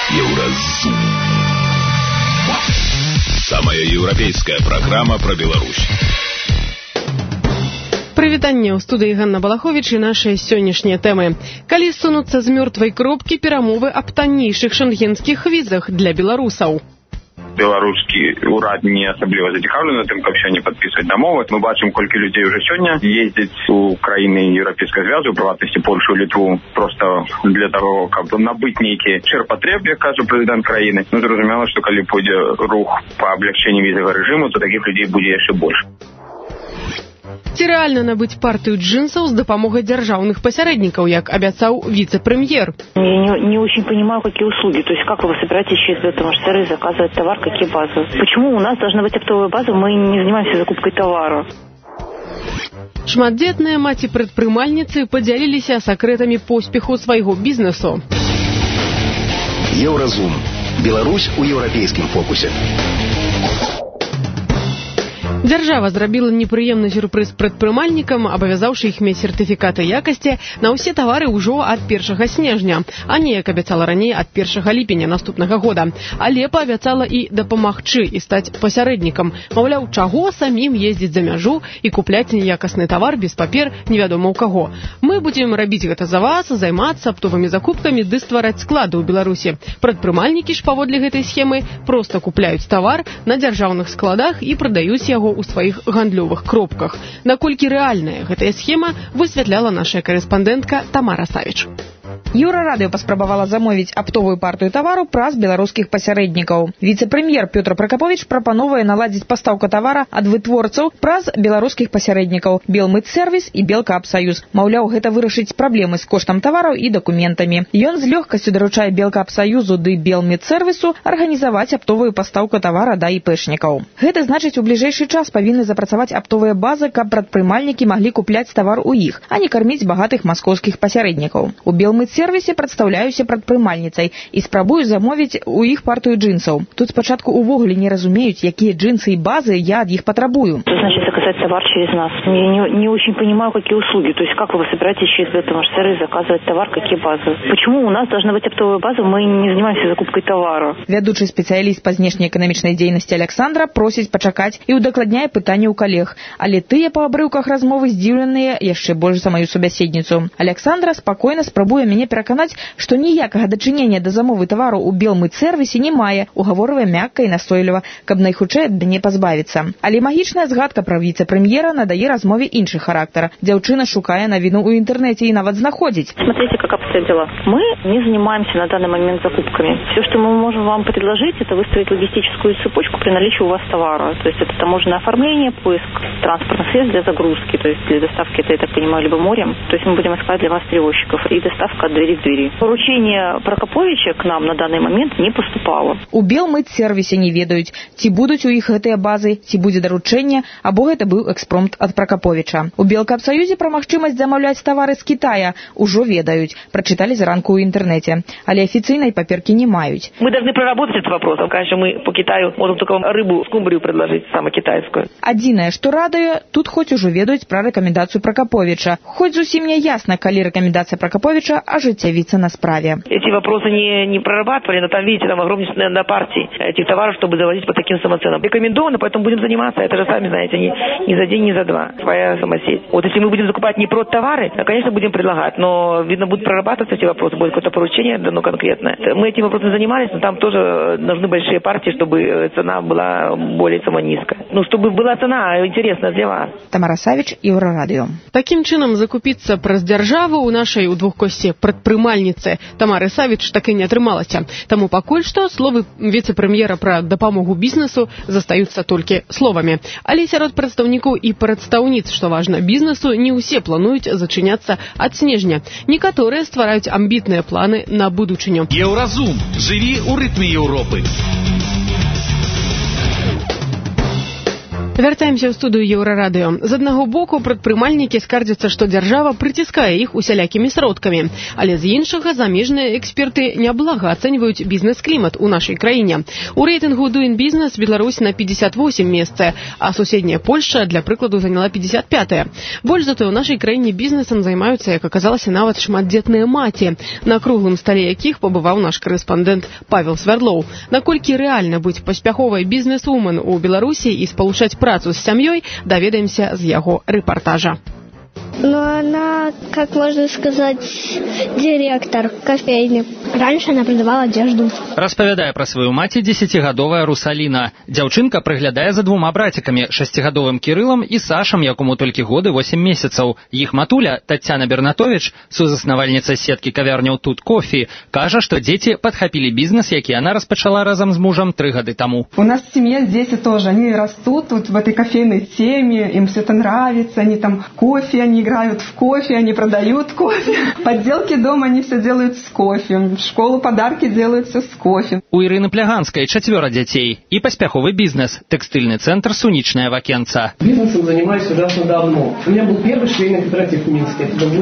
Евразум. Самая европейская программа про Беларусь. Прывітанне, ў студыі Ганна Балаховіч і нашыя сённяшнія тэмы. Калі сунуцца з мёртвай кропкі перамовы аб таннейшых шэнгенскіх візах для беларусаў. Беларускі ўрад не асабліва зацікаўлены тым, каб сёння падпісваць дамовы. Мы бачым, колькі людзей уже сёння ездзяць у краіны Еўрапейскага звязу, у прыватнасці Польшу, Літву, просто для того, каб набыць нейкі шэрпатрэб, як кажа прэзідэнт краіны. Ну, зразумела, што калі пойдзе рух па аблягчэнні візавага рэжыму, то такіх людзей будзе яшчэ больш. Ці рэальна набыць партыю джинсаў з дапамогай дзяржаўных пасярэднікаў, як абяцаў віцэ-прэм'ер? Я не очень понимаю, какие услуги. То есть, как вы собираетесь через БТМ-штеры заказывать товар, какие базы? Почему у нас должна быть оптовая база, мы не занимаемся закупкой товара? Шматдзетныя маці-прадпрымальніцы падзяліліся сакрэтамі поспеху свайго бізнесу. Евразум. Беларусь у еўрапейскім фокусе. Дзяржава зрабіла непрыемны сюрпрыз прадпрымальнікам, абавязаўшы іх мець сертыфікаты якасці на ўсе тавары ўжо ад 1 снежня, а не, як абяцала раней, ад 1 ліпеня наступнага года. Але паабяцала і дапамагчы і стаць пасярэднікам. Маўляў, чаго самім ездзіць за мяжу і купляць неякасны тавар без папер невядома ў каго. Мы будзем рабіць гэта за вас, займацца аптовымі закупкамі ды ствараць склады ў Беларусі. Прадпрымальнікі ж паводле гэтай схемы проста купляюць тавар на дзяржаўных складах і прадаюць яго у сваіх гандлёвых кропках. Наколькі рэальная гэтая схема, высвятляла наша карэспандэнтка Тамара Савіч. Еўрарадыё паспрабавала замовіць аптовую партыю тавару праз беларускіх пасярэднікаў. Віцэ-прэм'ер Пётр Пракаповіч прапановае наладзіць пастаўку тавара ад вытворцаў праз беларускіх пасярэднікаў Белмытсервіс і Белкаапсаюз. Маўляў, гэта вырашыць праблемы з коштам тавараў і дакументамі. Ён з лёгкасцю даручае Белкаапсаюзу ды Белмытсервісу арганізаваць аптовую пастаўку тавара да іпэшнікаў. Гэта значыць, у бліжэйшы час павінны запрацаваць аптовыя базы, каб прадпрымальнікі маглі купляць тавар у іх, а не карміць багатых маскоўскіх пасярэднікаў. У Белмытсервісе прадстаўляюся прадпрымальніцай і спрабую замовіць у іх партыю джинсаў. Тут спачатку увогуле не разумеюць, якія джинсы і базы я ад іх патрабую. Что значит заказать товар через нас? Я не очень понимаю, какие услуги. То есть, как вы собираетесь через БТМ-штеры заказывать товар, какие базы? Почему у нас должна быть оптовая база, мы не занимаемся закупкой товара? Вядучы спецыяліст па знешнеэканамічнай дзейнасці Александра просіць пачакаць і удакладняе пытанне ў калег. Але тыя па абрыўках размовы здзіўленыя яшчэ больш за маю субяседніцу. Александра спакойна спрабуе мяне пераканаць, што ніякага дачынення да замовы тавару ў Белмытсервісе не мае, угаворвае мякка і настойліва, каб найхутчэй ад мяне пазбавіцца. Але магічная згадка пра віцэ-прэм'ера надае размове іншы характар. Дзяўчына шукае навіну ў інтэрнэце і нават знаходзіць. Смотрите, как обстоят дела. Мы не занимаемся на данный момент закупками. Все, что мы можем вам предложить, это выстроить логистическую цепочку при наличии у вас товара. То есть это таможенное оформление, поиск транспортных средств для загрузки, то есть для доставки, это, я так понимаю, либо морем. То есть мы будем искать для вас перевозчиков и доставка от двери к двери. Поручение Прокоповича к нам на данный момент не поступало. У Белмытсервісе не ведаюць, ці будуць у іх гэтыя базы, ці будзе даручэнне, або гэта быў экспромт ад Прокоповича. У Белкаапсаюзе пра магчымасць замаўляць тавары з Китая ўжо ведаюць, прачыталі зранку ў інтэрнэце, але афіцыйнай паперкі не маюць. Мы должны проработать этот вопрос. Конечно, мы по Китаю можем только рыбу, скумбрию предложить, самую китайскую. Адзінае, што радуе, тут хоць ужо ведаюць пра рэкамендацыю Прокоповича. Хоць зусім не ясна, калі рэкамендацыя Прокоповича ажыццявіцца на справе. Эти вопросы не прорабатывали, но там, видите, там огромнейшая на партии этих товаров, чтобы завозить по таким самоценам. Рекомендовано, поэтому будем заниматься. Это же, сами знаете, не за день, не за два. Своя самосеть. Вот если мы будем закупать не продтовары, то, конечно, будем предлагать. Но, видно, будут прорабатываться эти вопросы, будет какое-то поручение дано конкретное. Мы этим вопросом занимались, но там тоже нужны большие партии, чтобы цена была более низкая. Ну, чтобы была цена интересная для вас. Тамара Савіч, Еўрарадыё. Такім чынам закупіцца праз дзяржаву ў нашай у двухкосці прадпрымальніцы Тамары Савіч так і не атрымалася. Таму пакуль што словы віцэ-прэм'ера пра дапамогу бізнесу застаюцца толькі словамі. Але сярод прадстаўнікоў і прадстаўніц, што важна, бізнесу не ўсе плануюць зачыняцца ад снежня. Некаторыя ствараюць амбітныя планы на будучыню. Еўразум. Жыві ў рытме Еўропы. Вяртаемся ў студыю Еўрарадыё. З аднаго боку, прадпрымальнікі скардзяцца, што дзяржава прыціскае іх усялякімі сродкамі. Але з іншага замежныя эксперты няблага ацэньваюць бізнес-клімат у нашай краіне. У рэйтынгу Doing Business Беларусь на 58 месцы, а суседняя Польшча, для прыкладу, заняла 55-е. Больш за тое, у нашай краіне бізнесам займаюцца, як аказалася, нават шматдзетныя маці, на круглым стале якіх пабываў наш корэспандэнт Павел Свярдлоў. Наколькі рэальна быць паспяховай бізнес-вумен у Беларусі і спалучаць працу с семьей, доведаемся з яго рэпортажа. Но она, как можно сказать, директор кофейни. Раньше она продавала одежду. Распавядае пра сваю маці 10-гадовая Русаліна. Дзяўчынка прыглядае за двума братиками, 6-гадовым Кірылам і Сашам, якому толькі годы 8 месяцаў. Іх матуля, Таццяна Бернатович, сузаснавальніца сеткі кавярняў «Тут кофе», кажа, што дзеці падхапілі бізнес, які она распачала разам з мужам 3 гады таму. У нас в семье дети тоже, они растут тут в этой кофейной теме, им все это нравится, они там кофе, они играют в кофе, они продают кофе. Подделки дома они все делают с кофе. В школу подарки делают все с кофе. У Ірыны Пляганскай 4 дзяцей и паспяховы бизнес. Текстильный центр «Суничная Вакенца». Бизнесом занимаюсь ужасно давно. У меня был первый швейный кооператив в Минске. Это был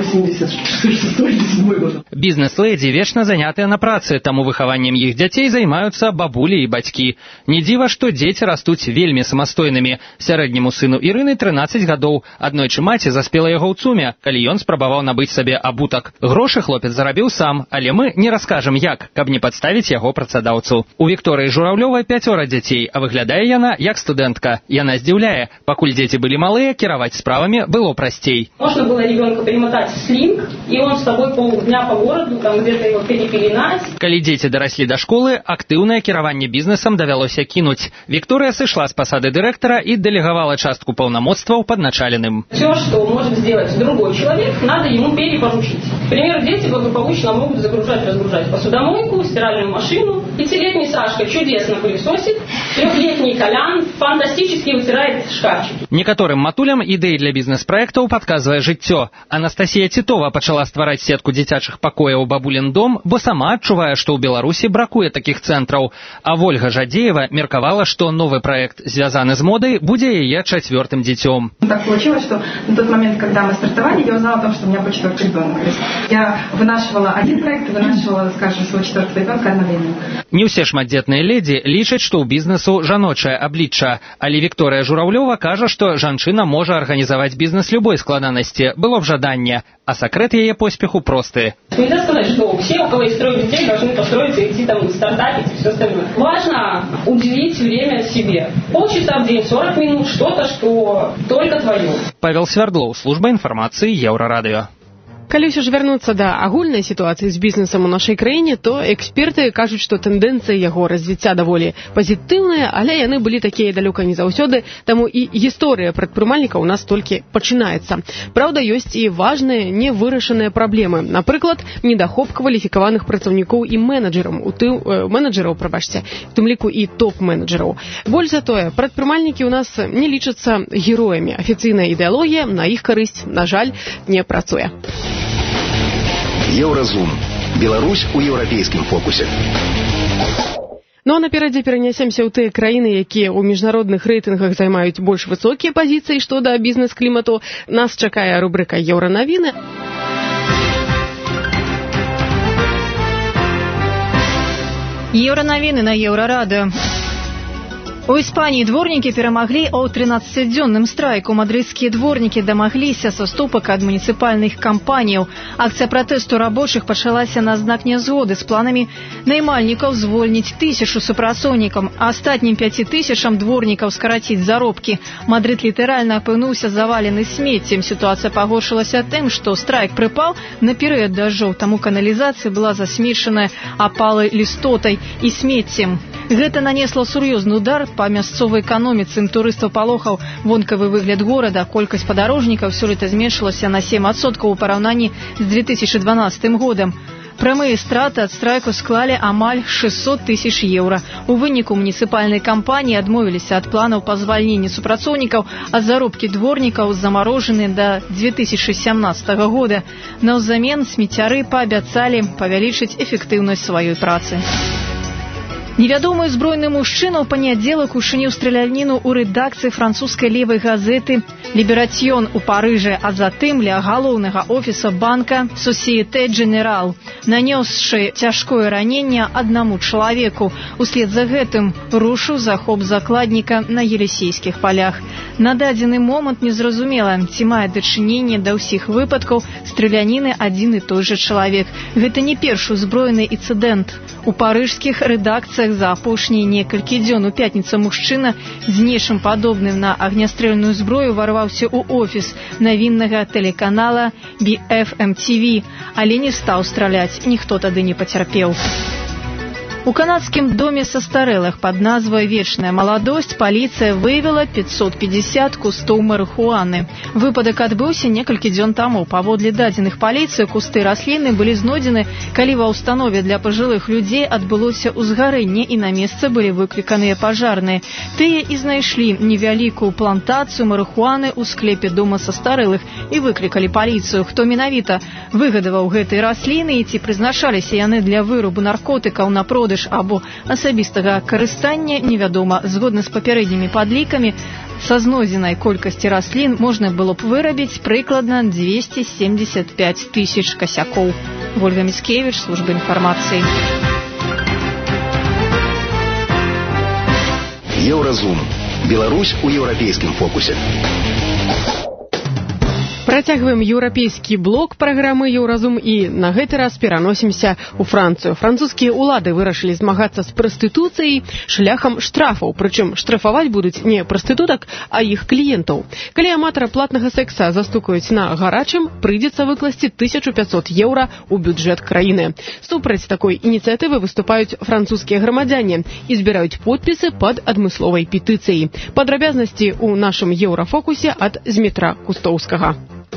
86-87 год. Бизнес-леди вечно занятыя на працы, таму выхаваннем іх дзяцей займаюцца бабулі і бацькі. Не дзіва, што дзеці растуць вельмі самастойнымі. Сярэдняму сыну Ірыны 13 гадоў. Аднойчы маці заспела яго ў ЦУМе, калі ён спрабаваў набыць сабе абутак. Грошы хлопец зарабіў сам, але мы не раскажам як, каб не падставіць яго працадаўцу. У Вікторыі Журавлёвай 5 дзяцей, а выглядае яна як студэнтка. Яна здзіўляе, пакуль дзеці былі малыя, кіраваць справамі было прасцей. Можно было ребенка перемотать в слинг, и он с тобой полдня по городу, там где-то его перепеленать. Калі дзеці дараслі да школы, актыўнае кіраванне бізнесам давялося кінуць. Вікторыя сышла з пасады дырэктара і дэлегавала частку паўнамоцтваў падначаленым. Все, что может сделать другой человек, надо ему перепоручить. К примеру, дети благополучно могут разгружать посудомойку, стиральную машину. 5-летний Сашка чудесно пылесосит, 3-летний Колян фантастически вытирает шкафчики. Некаторым матулям ідэі для бізнес-праектаў падказвае жыццё. Анастасія Титова пачала ствараць сетку дзіцячых пакояў «Бабулін дом», бо сама адчувае, што ў Беларусі бракуе такіх цэнтраў. А Вольга Жадеева меркавала, што новы праект, звязаны з модай, будзе яе 4-м дзіцём. Так получилось, что на тот момент, когда мы стартовали, я узнала о том, что у меня будет 4-й ребенок. Я вынашивала один проект и вынашивала, скажем, своего 4-го ребенка одновременно. Не ўсе шматдзетныя ледзі лічаць, што ў бізнесу жаночае аблічча. Але Вікторыя Журавлёва кажа, што жанчына можа арганізаваць бізнес любой складанасці, было б жаданне, а сакрэт яе поспеху просты. Нельзя сказать, что все, у кого есть 3 детей, должны построиться и идти там стартапить и все остальное. Важно уделить время себе. Полчаса в день, 40 минут, что-то, что только твое. Павел Свярдлоў, служба інфармацыі Еўрарадыё. Калі ўсё ж вярнуцца да агульнай сітуацыі з бізнесам у нашай краіне, то эксперты кажуць, што тэндэнцыі яго развіцця даволі пазітыўныя, але яны былі такія далёка не заўсёды, таму і гісторыя прадпрымальніка ў нас толькі пачынаецца. Праўда, ёсць і важныя невырашаныя праблемы. Напрыклад, недахоп кваліфікаваных працаўнікоў і менеджераў, у тым ліку і топ-менеджераў. Больш за тое, прадпрымальнікі ў нас не лічацца героямі. Афіцыйная ідэалогія на іх карысць, на жаль, не працуе. Еўразум. Беларусь у еўрапейскім фокусе. Ну а наперадзе перанясемся ў тыя краіны, якія ў міжнародных рэйтынгах займаюць больш высокія пазіцыі што да бізнес-клімату. Нас чакае рубрыка «Еўранавіны». Еўранавіны на Еўрарадыё. У Іспаніі дворнікі перамаглі ў 13-дзённым страйку. Мадрыдскія дворнікі дамагліся саступак ад муніцыпальных кампаніяў. Акцыя пратэсту рабочых пачалася на знак нязгоды з планамі наймальнікаў звольніць 1000 супрацоўнікам, а астатнім 5000 дворнікаў скараціць заробкі. Мадрыд літаральна апынуўся завалены смеццем. Сітуацыя пагоршылася тым, што страйк прыпаў на перыяд дажджоў, таму каналізацыя была засмечаная апалай лістотай і смеццем. Гэта нанесла сур'ёзны удар па мясцовай эканоміцы. Турыстаў палохаў вонкавы выгляд горада. Колькасць падарожнікаў сёлета зменшылася на 7% у параўнанні з 2012 годам. Прамыя страты ад страйку склалі амаль 600 000 еўра. У выніку муніцыпальнай кампаніі адмовіліся ад планаў па звальненні супрацоўнікаў, а заробкі дворнікаў замарожаны да 2017 года. Наўзамен смеццяры паабяцалі павялічыць эфектыўнасць сваёй працы. Невядомы узброены мужчына ў панядзелак учыніў страляніну ў рэдакцыі французскай левай газеты «Ліберацыён» у Парыжы, а затым ля галоўнага офіса банка «Société Générale», нанёсшы цяжкое раненне аднаму чалавеку. Услед за гэтым рушыў захоп закладніка на Елісейскіх палях. На дадзены момант незразумела, ці мае дачыненне да ўсіх выпадкаў страляніны адзін і той жа чалавек. Гэта не першы узброены інцыдэнт. У парыжскіх рэдакцыях за апошнія некалькі дзён у пятніцу мужчына з нечым падобным на агнястрэльную зброю варваўся ў офіс навіннага тэлеканала BFM-TV, але не стаў страляць, ніхто тады не пацярпеў. У канадскім доме састарэлых пад назвай «Вечная маладосць» паліцыя выявіла 550 кустоў марыхуаны. Выпадак адбыўся некалькі дзён таму. Паводле дадзеных паліцыі, кусты расліны былі знойдзены, калі ва ўстанове для пажылых людзей адбылося ўзгарэнне і на месца былі выкліканыя пажарныя. Тыя і знайшлі невялікую плантацыю марыхуаны ў склепе дома састарэлых і выклікалі паліцыю. Хто менавіта выгадаваў гэтай расліны і ці прызначаліся яны для вырабу наркотыкаў на продаж або асабістага карыстання, невядома. Згодна з папярэднімі падлікамі, са знойдзенай колькасці раслін можна было б вырабіць прыкладна 275 тысяч касякоў. Вольга Міцкевіч, служба інфармацыі. Еўразум. Беларусь у еўрапейскім фокусе. Працягваем еўрапейскі блок праграмы «Еўразум» і на гэты раз пераносімся ў Францыю. Французскія ўлады вырашылі змагацца з прастытуцыяй шляхам штрафаў, прычым штрафаваць будуць не прастытутак, а іх кліентаў. Калі аматара платнага секса застукаюць на гарачым, прыйдзецца выкласці 1500 еўра ў бюджэт краіны. Супраць такой ініцыятывы выступаюць французскія грамадзяне і збіраюць подпісы пад адмысловай петыцыяй. Падрабязнасці ў нашым еўрафокусе ад Змітра Кустоўскага.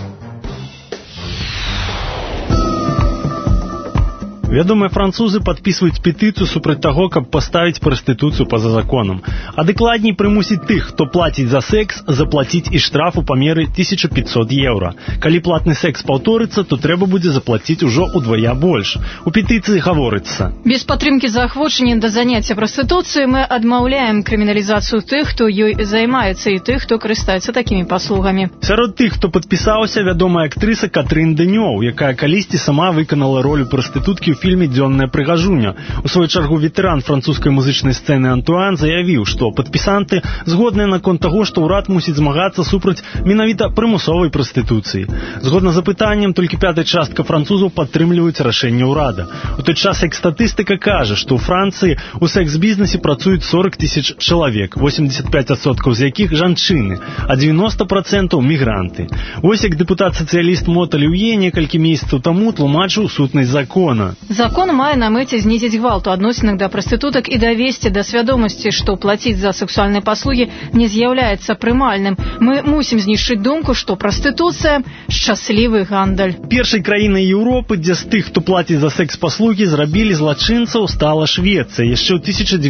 Вядомыя французы падпісваюць петыцыю супраць таго, каб паставіць прастытуцыю па-за законам. А дакладней прымусіць тых, хто плаціць за секс, заплаціць і штраф у памеры 1500 еўра. Калі платны секс паўторыцца, то трэба будзе заплаціць ужо ўдвая больш. У петыцыі гаворыцца: без падтрымкі заахвочання да заняцця прастытуцыі мы адмаўляем крыміналізацыю тых, хто ёй займаецца, і тых, хто карыстаецца такімі паслугамі. Сярод тых, хто падпісаўся, вядомая актрыса Катрын Дэнёў, якая калісьці сама выканала ролю прастытуткі ў фільме «Дзённая прыгажуня». У сваю чаргу ветэран французскай музычнай сцэны Антуан заявіў, што падпісанты згодныя наконт таго, што ўрад мусіць змагацца супраць менавіта прымусовай прастытуцыі. Згодна з апытаннем, толькі 5-я частка французаў падтрымліваюць рашэнне ўрада. У той час, як статыстыка кажа, што ў Францыі у секс-бізнесе працуюць 40 000 чалавек, 85% з якіх жанчыны, а 90% мігранты. Вось як дэпутат-сацыяліст Мота Люе некалькі месяцаў таму тлумачыў сутнасць закона. Закон мае на мэце знізіць гвалт у адносінах да прастытутак і давесці да свядомасці, што плаціць за сексуальныя паслугі не з'яўляецца прымальным. Мы мусім знішчыць думку, што прастытуцыя – шчаслівы гандаль. Першай краінай Еўропы, дзе з тых, хто плаціць за секс-паслугі, зрабілі злачынцаў, стала Швецыя яшчэ ў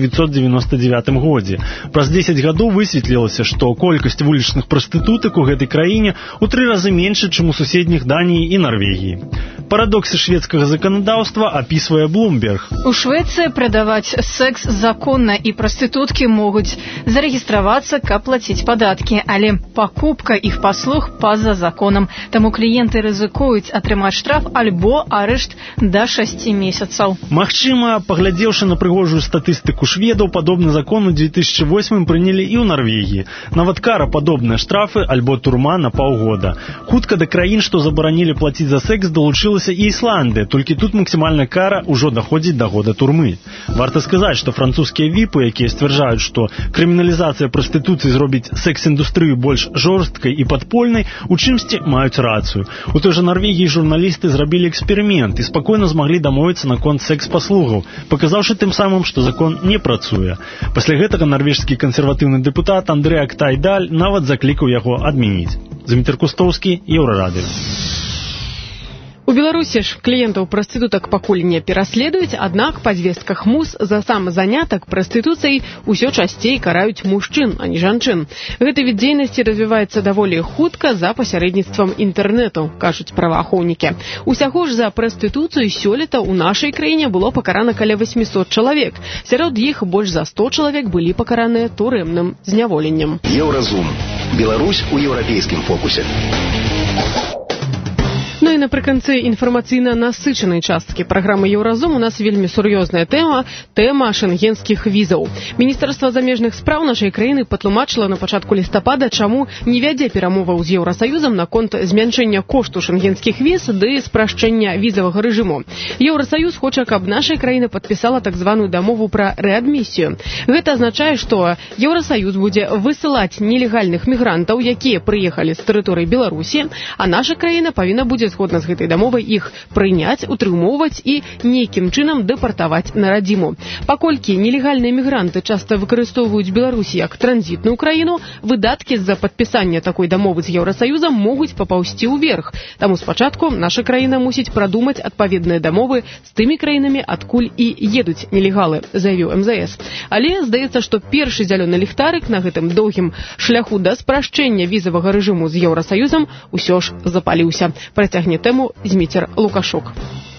1999 годзе. Праз 10 гадоў высветлілася, што колькасць вулічных прастытутак у гэтай краіне ў 3 разы менш, чым у суседніх Даніі і Нарвегіі. Парадоксы шведскага заканадаўства опісвае Bloomberg. У Швецыі прадаваць секс законна і прастытуткі могуць зарэгістравацца, каб плаціць падаткі, але пакупка іх паслуг па-за законам. Таму кліенты рызыкуюць атрымаць штраф альбо арышт да 6 месяцаў. Магчыма, паглядзеўшы на прыгожую статыстыку шведаў, падобны закон у 2008 прынялі і ў Нарвегіі. Нават кара падобныя штрафы альбо турма на паўгода. Хутка да краін, што забаранілі плаціць за секс, далучылася і Ісландыя, толькі тут максімальная кара ўжо даходзіць да года турмы. Варта сказаць, што французскія віпы, якія сцвярджаюць, што крыміналізацыя прастытуцыі зробіць секс-індустрыю больш жорсткай і падпольнай, у чымсьці маюць рацыю. У той жа Нарвегіі журналісты зрабілі эксперымент і спакойна змаглі дамовіцца наконт секс-паслугаў, паказаўшы тым самым, што закон не працуе. Пасля гэтага нарвежскі кансерватыўны дэпутат Андрэй Актайдаль нават заклікаў яго адмяніць. Змітр Кустоўскі, Еўрарадыё. У Беларусі ж кліентаў прастытутак пакуль не пераследуюць, аднак па звестках МУС за сам занятак прастытуцыяй усё часцей караюць мужчын, а не жанчын. Гэты від дзейнасці развіваецца даволі хутка за пасярэдніцтвам інтэрнэту, кажуць праваахоўнікі. Усяго ж за прастытуцыю сёлета ў нашай краіне было пакарана каля 800 чалавек. Сярод іх больш за 100 чалавек былі пакараныя турэмным зняволеннем. Еўразум. Беларусь у еўрапейскім фокусе. Ну і напрыканцы інфармацыйна насычанай часткі праграмы «Еўразум» у нас вельмі сур'ёзная тэма шэнгенскіх візаў. Міністэрства замежных спраў нашай краіны патлумачыла на пачатку лістапада, чаму не вядзе перамоваў з Еўрасаюзам наконт змяншэння кошту шэнгенскіх віз ды спрашчэння візавага рэжыму. Еўрасаюз хоча, каб наша краіна падпісала так званую дамову пра рэадмісію. Гэта азначае, што Еўрасаюз будзе высылаць нелегальных мігрантаў, якія прыехалі з тэрыторыі Беларусі, а наша краіна павінна будзе згодна з гэтай дамовай іх прыняць, утрымоўваць і нейкім чынам дэпартаваць на радзіму. Паколькі нелегальныя мігранты часта выкарыстоўваюць Беларусь як транзітную краіну, выдаткі з-за падпісання такой дамовы з Еўрасаюзам могуць папаўсці ўверх. Таму спачатку наша краіна мусіць прадумаць адпаведныя дамовы з тымі краінамі, адкуль і едуць нелегалы, заявіў МЗС. Але здаецца, што першы зялёны ліхтарык на гэтым доўгім шляху да спрашчэння візавага рэжыму з Еўрасаюзам усё ж запаліўся. Працягне тэму Зміцер Лукашук.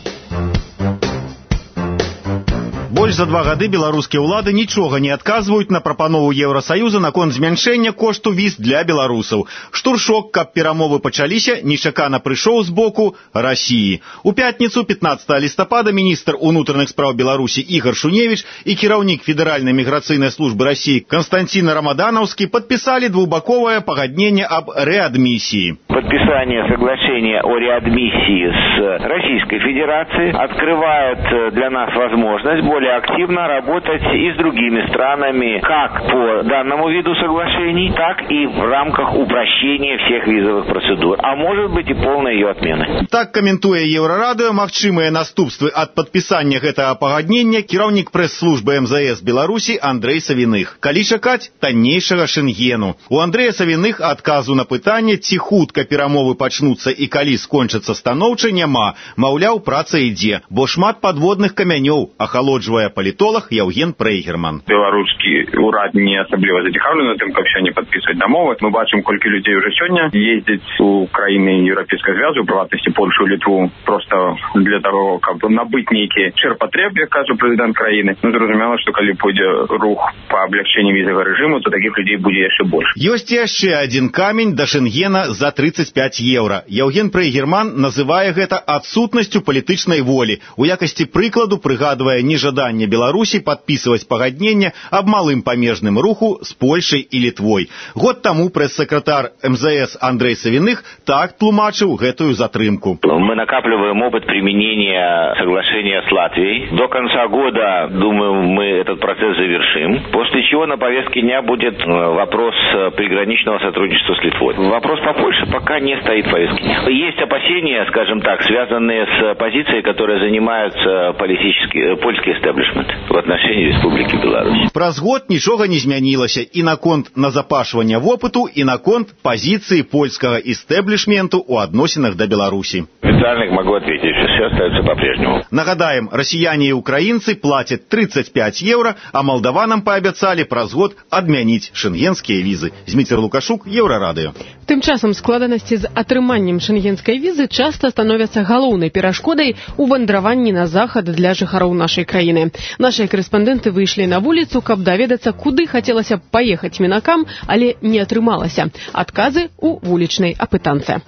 Больш за 2 гады беларускія ўлады нічога не адказваюць на прапанову Еўрасаюза наконт змяншэння кошту віз для беларусаў. Штуршок, каб перамовы пачаліся, нечакана прыйшоў з боку Расіі. У пятніцу 15 лістапада міністр унутраных спраў Беларусі Ігор Шуневіч і кіраўнік Федэральнай міграцыйнай службы Расіі Константин Рамаданаўскі падпісалі двухбаковае пагадненне аб реадмиссии. Подписание соглашения о реадмиссии с Российской Федерацией открывает для нас возможность более активно работать и с другими странами, как по данному виду соглашений, так и в рамках упрощения всех визовых процедур, а может быть и полной ее отмены. Так каментуе Еўрарадыё магчымыя наступствы ад падпісання гэтага пагаднення кіраўнік прэс-службы МЗС Беларусі Андрэй Савіных. Калі чакаць таннейшага Шэнгену? У Андрэя Савіных адказу на пытанне, ці хутка перамовы пачнуцца і калі скончацца станоўча, няма. Маўляў, праца ідзе, бо шмат падводных камянёў, ахалоджвае палітолог Яўген Прейгерман. Беларускі ўрад не асабліва зацікаўлены тым, каб сёння падпісваць дамовы. Мы бачым, колькі людзей уже сёння ездзяць у краіны Еўрапейскага звязу, у прыватнасці Польшу, Літву, просто для того, каб набыць нейкі шэрпатрэб, як кажа прэзідэнт краіны. Ну, зразумела, што калі пойдзе рух па аблягчэнні візавага рэжыму, то такіх людзей будзе яшчэ больш. Ёсць яшчэ адзін камень да Шэнгена за 35 еўра. Яўген Прейгерман называе гэта адсутнасцю палітычнай волі. У якасці прыкладу прыгадвае нежаданне Беларусі падпісваць пагадненне аб малым памежным руху з Польшай і Літвой. Год таму прэс-сакратар МЗС Андрэй Савіных так тлумачыў гэтую затрымку. Мы накапливаем опыт применения соглашения с Латвией. До конца года, думаю, мы этот процесс завершим. После чего на повестке дня будет вопрос приграничного сотрудничества с Литвой. Вопрос по Польше пока не стоит в повестке дня. Есть опасения, скажем так, связанные с позицией, которой занимаются польский эстаблишмент в отношении Республики Беларусь. Праз год нічога не змянілася і наконт назапашвання вопыту, і наконт пазіцыі польскага эстаблишменту у адносінах да Беларусі. Официально могу ответить, что все остается по-прежнему. Нагадаем, россияне и украинцы платят 35 евро, а молдаванам пообяцали праз год адмяніць шэнгенскія візы. Зміцер Лукашук, Еўрарадыё. Тым часам складанасці з атрыманнем шэнгенскай візы часта становяцца галоўнай перашкодай у вандраванні на захад для жыхароў нашай краіны. Нашыя корэспандэнты выйшлі на вуліцу, каб даведацца, куды хацелася б паехаць мінакам, але не атрымалася. Адказы у вулічнай апытанцы.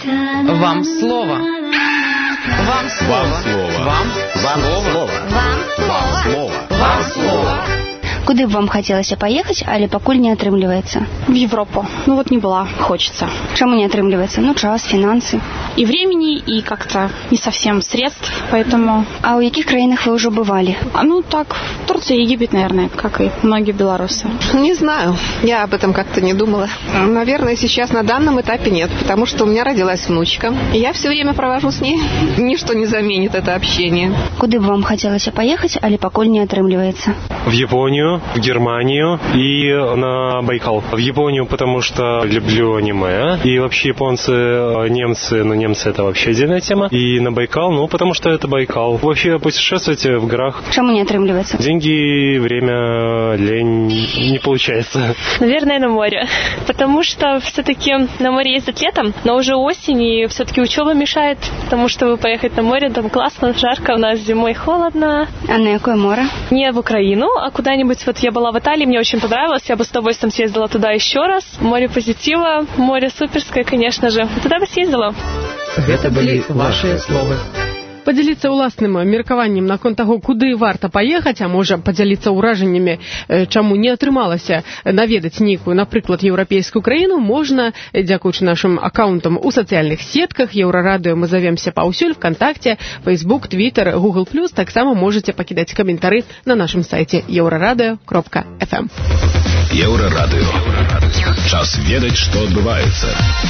Вам слово. Вам слово. Вам слово. Вам слово. Вам слово. Куды бы вам хотелось поехать, але пакуль не атрымліваецца? В Европу. Ну вот не была, хочется. Чему не атрымліваецца? Ну, час, финансы. И времени, и как-то не совсем средств, поэтому... А у каких краинах вы уже бывали? Ну так, Турция и Египет, наверное, как и многие белорусы. Не знаю, я об этом как-то не думала. Наверное, сейчас на данном этапе нет, потому что у меня родилась внучка, и я все время провожу с ней. Ничто не заменит это общение. Куды бы вам хотелось поехать, але пакуль не атрымліваецца? В Японию. Японию, в Германию и на Байкал. В Японию, потому что люблю аниме. И вообще японцы, немцы, немцы это вообще отдельная тема. И на Байкал, потому что это Байкал. Вообще путешествовать в горах. Чему не отрымливается? Деньги, время, лень не получается. Наверное, на море. Потому что все-таки на море ездят летом, но уже осень, и все-таки учеба мешает, потому что поехать на море, там классно, жарко, у нас зимой холодно. А на какое море? Не в Украину, а куда-нибудь. Вот я была в Италии, мне очень понравилось, я бы с удовольствием съездила туда еще раз. Море позитива, море суперское, конечно же. Туда бы съездила. Это были ваши слова. Падзяліцца ўласным меркаваннем наконт таго, куды варта паехаць, а можа падзяліцца ўражаннямі, чаму не атрымалася наведаць нейкую, напрыклад, еўрапейскую краіну, можна, дзякуючы нашым аккаунтам у сацыяльных сетках. Еўрарадыё мы завемся паўсюль, ВКонтакте, Facebook, Twitter, Google+. Таксама можете пакідаць каментары на нашым сайце euraradыо.fm. Еўрарадыё. Час ведаць, што адбываецца.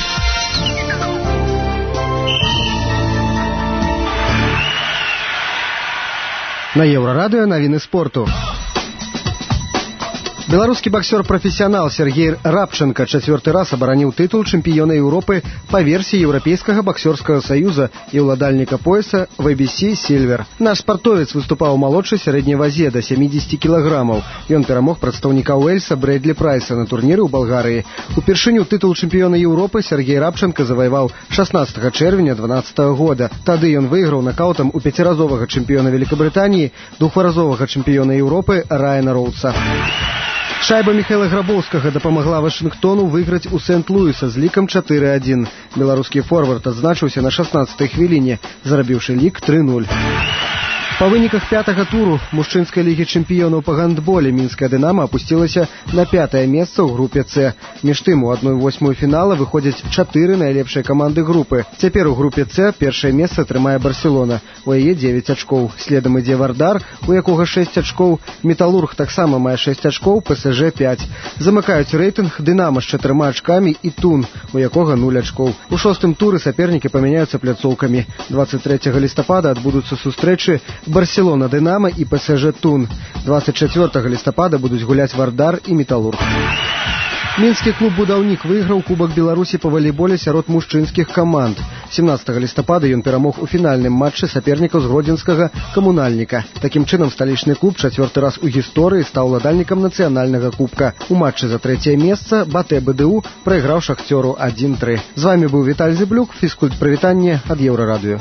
На Еврорадио новины спорту. Белорусский боксер-профессионал Сергей Рабченко четвертый раз оборонил титул чемпиона Европы по версии Европейского боксерского союза и уладальника пояса WBC Silver. Наш спортовец выступал у молодшей средней вазе до 70 килограммов, и он перамог представника Уэльса Брэдли Прайса на турнире у Болгарии. Упершыню титул чемпиона Европы Сергей Рабченко завоевал 16 червня 2012 года. Тады он выиграл нокаутом у пятиразового чемпиона Великобритании, двухразового чемпиона Европы Райана Роудса. Шайба Михайла Грабоўскага дапамагла Вашингтону выиграць у Сент-Луіса з лікам 4-1. Беларускі форвард адзначыўся на 16-й хвіліне, зарабіўшы лік 3-0. По выніках пятого туру мужчынской лиги чемпионов по гандболе Минская «Динамо» опустилася на 5-е место в группе «С». Між тым у 1/8 финала выходят 4 найлепшие команды группы. Теперь у группе «С» первое место трымае «Барселона». У яе 9 очков. Следом ідзе «Вардар», у якога 6 очков. «Металлург» таксама мае 6 очков, «ПСЖ» 5. Замыкаюць рейтинг «Динамо» с 4 очками и «Тун», у якога 0 очков. У шостым туры соперники поменяются пляцоўкамі. 23 листопада адбудуцца сустрэчы Барселона «Динамо» и ПСЖ «Тун». 24 листопада будут гулять «Вардар» и «Металлург». Минский клуб «Будаўнік» выиграл Кубок Беларуси по волейболе сярод мужчынских команд. 17 листопада ён перамог у финальном матче соперников с гродзенскага «Коммунальника». Таким чином столичный клуб четвертый раз у истории стал уладальником национального кубка. У матче за 3-е место БАТЭ БДУ проиграл «Шахтеру» 1-3. С вами был Виталий Зыблюк, физкульт-привитание от Еврорадио.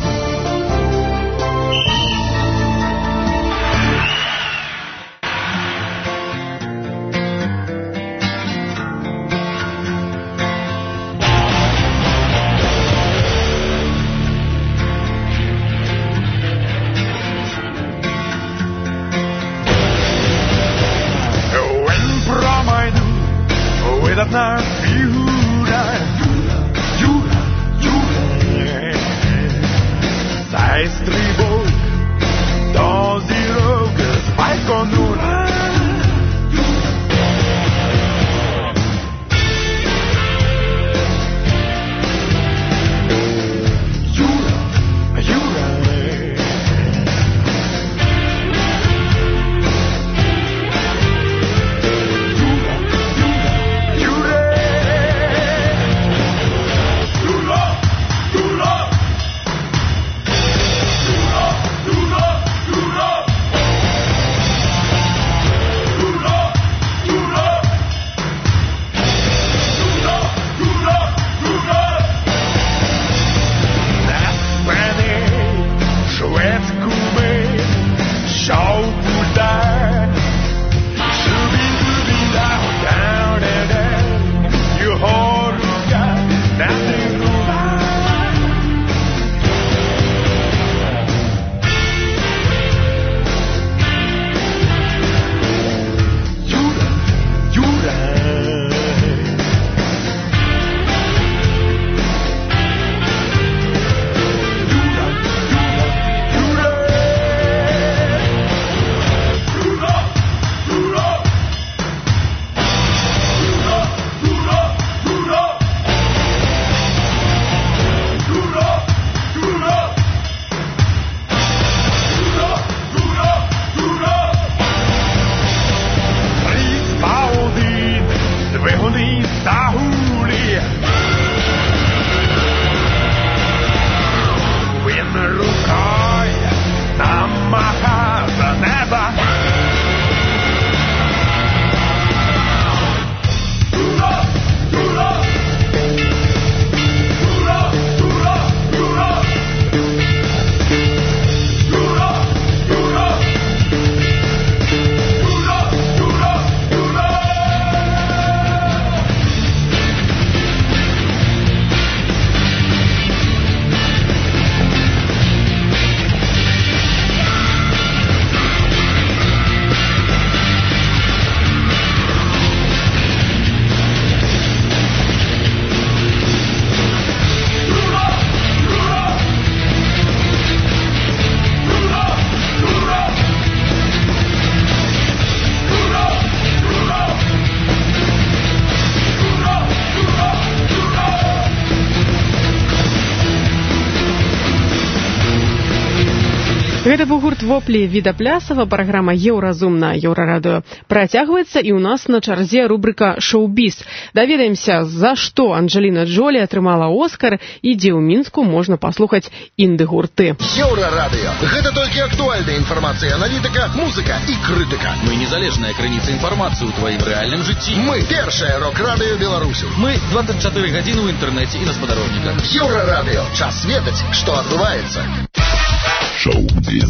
Гэта быў гурт «Воплі» Віда Плясова. Праграма «Еўразум» на Еўрарадыё працягваецца, і ў нас на чарзе рубрика «Шоу-біз». Даведаемся, за што Анджеліна Джолі атрымала Оскар і дзе ў Мінску можна паслухаць інды-гурты. Еўрарадыё. Гэта толькі актуальная інфармацыя, аналітыка, музыка і крытыка. Мы незалежная крыніца інфармацыі ў тваім рэальным жыцці. Мы першае рок-радыё Беларусі. Мы 24 гадзіны ў інтэрнэце і на спадарожніках. Еўрарадыё. Час ведаць, што адбываецца. Шоу-біз.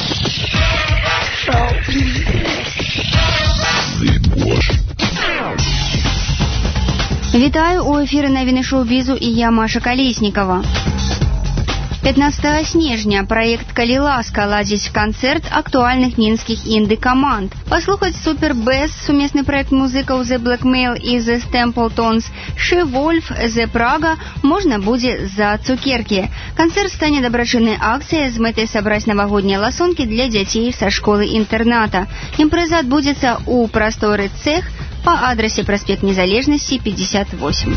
Вітаю, у эфіры навіны шоу-бізу і я, Маша Калеснікова. 15 снежня праект «Калі ласка» ладзіць канцэрт актуальных мінскіх інды-каманд. Паслухаць Супер Бэс, сумесны праект музыкаў The Blackmail і The Stapletons, She Wolf, The Praga можна будзе за цукеркі. Канцэрт стане дабрачыннай акцыяй з мэтай сабраць навагоднія ласункі для дзяцей са школы-інтэрната. Імпрэза адбудзецца ў прасторы «Цех» па адрасе праспект Незалежнасці, 58.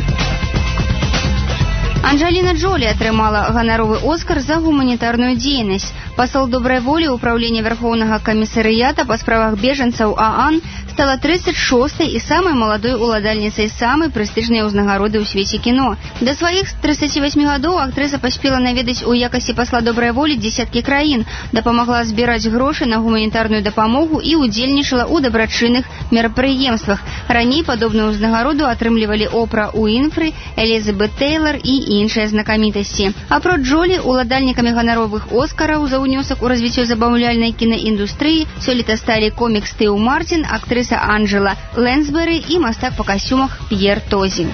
Анджеліна Джолі атрымала ганаровы Оскар за гуманітарную дзейнасць. Пасол добрай волі ўправлення Вярхоўнага камісарыята па справах бежанцаў ААН стала 36-й і самай маладой уладальніцай самай прэстыжнай узнагароды ў свеце кіно. Да сваіх 38 гадоў актрыса паспела наведаць у якасці пасла добрай волі дзесяткі краін, дапамагла збіраць грошы на гуманітарную дапамогу і удзельнічала ў дабрачынных мерапрыемствах. Раней падобную ўзнагароду атрымлівалі Опра Уінфры, Элізабет Тэйлар і іншыя знакамітасці. Апроч Джолі, уладальнікамі ганаровых Оскараў за ўнёсак у развіццё забаўляльнай кінаіндустрыі сёлета сталі комік Стыў Мартин, актрыса Анджела Лэнсберы і мастак па касцюмах П'ер Тозі.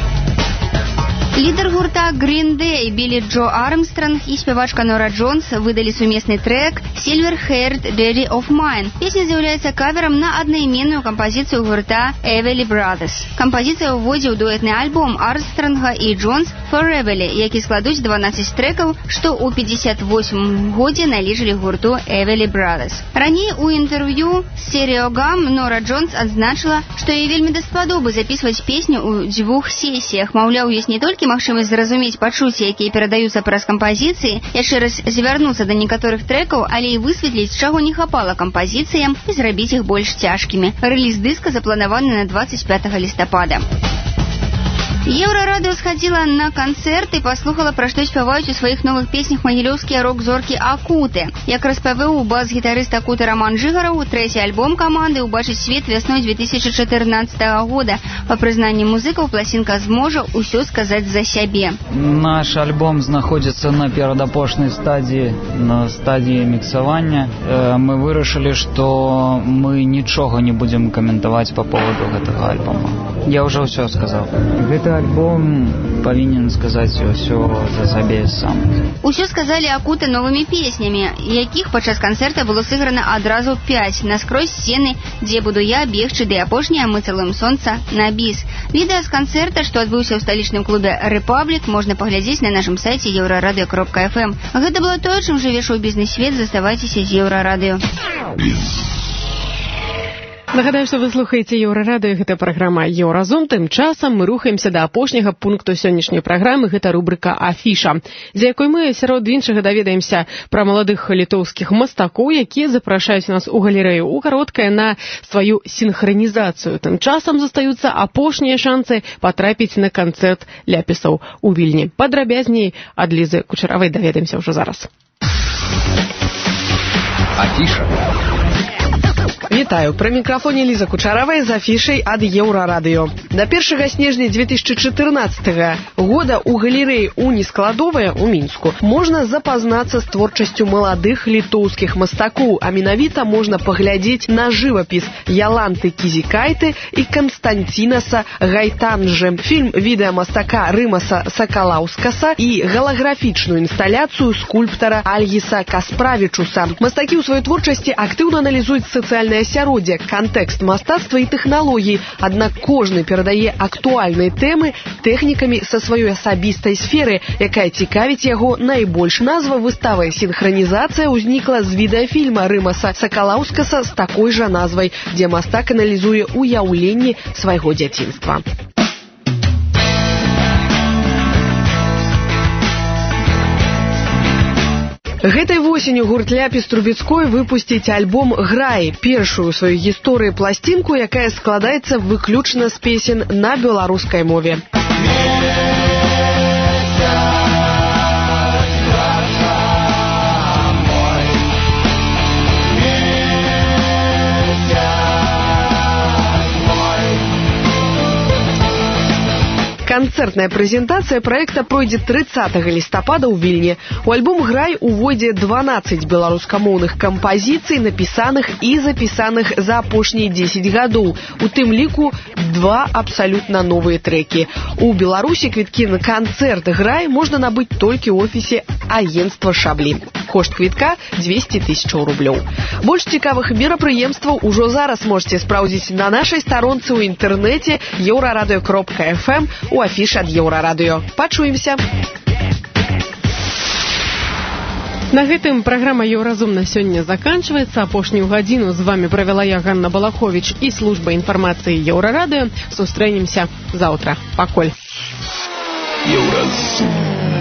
Лідар гурта Green Day Білі Джо Армстронг і спявачка Нора Джонс выдалі сумесны трэк Silver Haired Daddy of Mine. Песня з'яўляецца каверам на аднайменную кампазіцыю гурта Everly Brothers. Кампазіцыя ўводзіў дуэтны альбом Армстронга і Джонс Foreverly, які складуць 12 трэкаў, што ў 58 годзе належалі гурту Everly Brothers. Раней у інтэрв'ю Стереогам Нора Джонс адзначыла, што ёй вельмі даспадобы запісваць песню ў 2 сесіях. Маўляў, ёсць не толькі магчымасць зразумець пачуцці, якія перадаюцца праз кампазіцыі, яшчэ раз звярнуцца да некаторых трэкаў, але і высветліць, чаго не хапала кампазіцыям і зрабіць іх больш цяжкімі. Рэліз дыска запланаваны на 25 лістапада. Еўрарадыё схадзіла на канцэрт і паслухала, пра што спяваюць у сваіх новых песнях магілёўскія рок-зоркі Акуты. Як распавёў бас-гітарыст Акуты Раман Жыгараў, трэці альбом каманды ўбачыць свет вясной 2014 года. Па прызнанні музыкаў, пласінка зможа ўсё сказаць за сябе. Наш альбом знаходзіцца на перадапошнай стадіі, на стадіі міксавання. Мы вырашылі, што мы нічога не будзем каментаваць па поводу гэтага альбома. Я ўжо ўсё сказаў. Гэта альбом павінен сказаць усё за сабе сам. Усё сказалі Акуты новымі песнямі, якіх падчас канцэрта было сыграна адразу 5. Наскрозь сцены, дзе буду я, бегчы, ды апошняя мы цэлуем сонца на біс. Відэа з канцэрта, што адбыўся ў сталічным клубе Рэпаблік, можна паглядзець на нашым сайце еўрарадыё.фм. Гэта было тое, чым жыве шоу-бізнес-свет. Заставайцеся з Еўрарадыё. Нагадаю, што вы слухаеце Еўрарадыё, гэта праграма «Еўразум». Тым часам мы рухаемся да апошняга пункту сённяшняй праграмы, гэта рубрика «Афіша», за якой мы сярод іншага даведаемся пра маладых літоўскіх мастакоў, якія запрашаюць нас у галерэю ў кароткае на сваю сінхранізацыю. Тым часам застаюцца апошнія шанцы патрапіць на канцэрт ляпісаў у Вільні. Падрабязней ад Лізы Кучаравай даведаемся ўжо зараз. Афіша. Вітаю, пры мікрафоне Ліза Кучаравая з афішай ад Еўрарадыё. Да 1 снежня 2014 года ў галерэі «Уніскладовая» у Мінску можна запазнацца з творчасцю маладых літоўскіх мастакоў, а менавіта можна паглядзець на жывапіс Яланты Кізікайты і Канстантінаса Гайтанжы, фільм відэамастака Рымаса Сакалаўскаса і галаграфічную інсталяцыю скульптара Альгіса Касправічуса. Мастакі ў сваёй творчасці актыўна аналізуюць сацыяльнае асяроддзе, кантэкст мастацтва і тэхналогій, аднак кожны перадае актуальныя тэмы тэхнікамі са сваёй асабістай сферы, якая цікавіць яго найбольш. Назва выставы «Сінхранізацыя» ўзнікла з відэафільма Рымаса Сакалаўскаса з такой жа назвай, дзе мастак аналізуе ўяўленні свайго дзяцінства. Гэтай восенню гурт Ляпіс Трубецкой выпусціць альбом «Грай», першую ў сваёй гісторыі пласцінку, якая складаецца выключна з песен на беларускай мове. Канцэртная прэзентацыя праекта пройдзе 30 лістапада ў Вільні. У альбом «Грай» увойдзе 12 беларускамоўных кампазіцый, напісаных і запісаных за апошнія 10 гадоў. У тым ліку 2 абсалютна новыя трэкі. У Беларусі квіткі на канцэрт «Грай» можна набыць толькі ў офісе агенцтва «Шаблі». Кошт квітка 200 000 рублёў. Больш цікавых мерапрыемстваў ужо зараз можете спраўдзіць на нашай старонцы ў інтэрнэце euradio.fm у афіш ад Еўрарадыё. Пачуемся! На гэтым праграма «Еўразум» на сёння заканчваецца. Апошнюю гадзіну з вами правяла я, Ганна Балахович, і служба інфармацыі Еўрарадыё. Сустрэнемся заўтра. Пакуль. Еўразум.